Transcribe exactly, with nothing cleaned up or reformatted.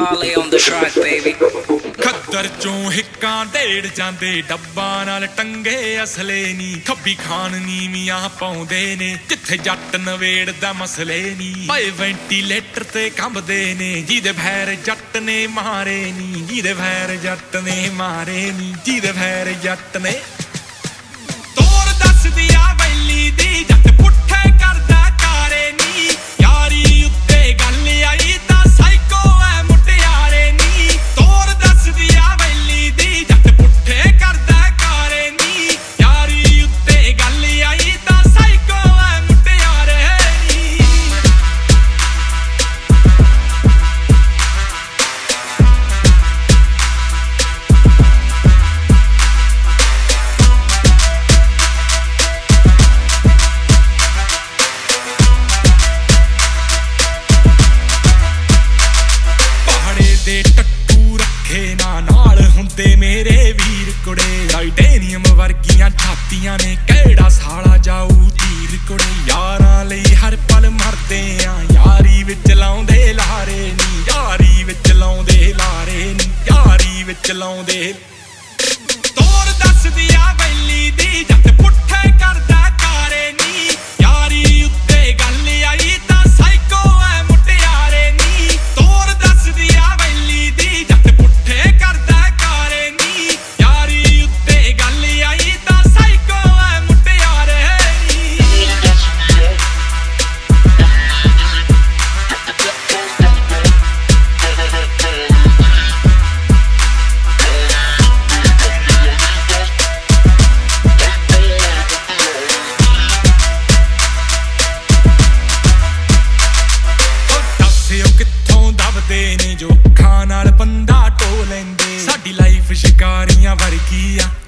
Harley on the track, baby. ਖੱਦਰ ਚੋਂ ਹਿੱਕਾਂ ਢੇੜ ਜਾਂਦੇ ਡੱਬਾਂ ਨਾਲ ਟੰਗੇ ਅਸਲੇ ਨੀ ਖੱਬੀ ਖਾਨ ਨੀਵੀਆਂ ਪਾਉਂਦੇ ਨੇ ਜਿੱਥੇ ਜੱਟ ਨਵੇੜਦਾ ਮਸਲੇ ਨੀ ਪਏ ਵੈਂਟੀਲੇਟਰ ਤੇ ਕੰਬਦੇ ਨੇ ਜਿਹਦੇ ਭੈਰ ਜੱਟ ਨੇ ਮਾਰੇ ਨੀ ਜਿਹਦੇ ਭੈਰ ਜੱਟ ਨੇ ਮਾਰੇ ਨੀ ਜਿਹਦੇ ਭੈਰ ਜੱਟ ਨੇ ਤੋਰ ਦੱਸਦੀ ਆ ਵੈਲੀ ਦੀ ਜੱਟ ਪੁੱਠੇ ਕਰਦਾ ਕਾਰੇ ਨੀ ਯਾਰੀ ਉੱਤੇ ਗੱਲ ਆਈ ਤਾਂ ਸਾਈਕੋ ਐ ਮੁਟਿਆਰੇ ਨੀ ਤੋਰ ਦੱਸਦੀ ਆ ਵੈਲੀ ਦੀ ਜੱਟ ਪੁੱਠੇ ਕਰਦਾ ਕਾਰੇ ਨੀ ਯਾਰੀ ਉੱਤੇ ਗੱਲ ਆਈ ਤਾਂ ਸਾਈਕੋ ਐ ਮੁਟਿਆਰੇ ਨੀ ਦੇ ਟੱਟੂ ਰੱਖੇ ਨਾ ਨਾਲ ਹੁੰਦੇ ਮੇਰੇ ਵੀਰ ਕੁੜੇ ਟਾਈਟੇਨੀਅਮ ਵਰਗੀਆਂ ਛਾਤੀਆਂ ਨੇ ਕਿਹੜਾ ਸਾਲਾ ਜਾਊ ਤੀਰ ਕੁੜੇ ਯਾਰਾਂ ਲਈ ਹਰ ਪਲ ਮਰਦੇ ਆ ਯਾਰੀ ਵਿੱਚ ਲਾਉਂਦੇ ਲਾਰੇ ਨੀ ਯਾਰੀ ਵਿੱਚ ਲਾਉਂਦੇ ਲਾਰੇ ਨੀ ਯਾਰੀ ਵਿੱਚ ਲਾਉਂਦੇ ਤੋਰ ਦੱਸਦੀ ਆ ਵੈਲੀ ਦੀ ਜੱਟ ਪੁੱਠੇ ਕਰਦਾ ਕਾਰੇ ਨੀ ਯਾਰੀ ਉੱਤੇ ਗੱਲ ਆਈ ਤਾਂ ਸਾਈਕੋ ਐ ਮੁਟਿਆਰੇ ਨੀ ਤੋਰ ਦੱਸਦੀ ਆ ਦੀ ਜੱਟ ਪੁੱਠੇ ਕਰਦਾ ਕਾਰੇ ਨੀ ਯਾਰੀ ਉੱਤੇ ਗੱਲ ਆਈ ਤਾਂ ਸਾਈਕੋ ਐ ਮੁਟਿਆਰੇ ਨੀ ਦੱਸਿਓ ਕਿੱਥੋਂ ਦਬਦੇ ਨੇ ਜੋ ਅੱਖਾਂ ਨਾਲ ਬੰਦਾ ਢੋ ਲੈਂਦੇ ਸਾਡੀ ਲਾਈਫ ਸ਼ਿਕਾਰੀਆਂ ਵਰਗੀ ਆ